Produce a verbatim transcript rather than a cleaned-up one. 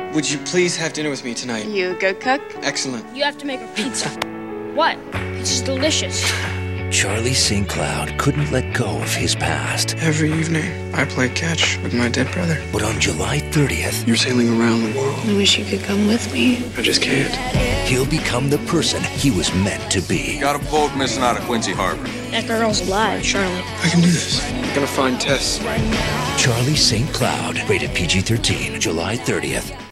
Would you please have dinner with me tonight? You a good cook? Excellent. You have to make her pizza. What? Pizza's delicious. Charlie Saint Cloud couldn't let go of his past. Every evening, I play catch with my dead brother. But on July thirtieth, you're sailing around the world. I wish you could come with me. I just can't. He'll become the person he was meant to be. Got a boat missing out of Quincy Harbor. That girl's alive, Charlie. I can do this. I'm gonna find Tess. Charlie Saint Cloud, rated P G thirteen, July thirtieth.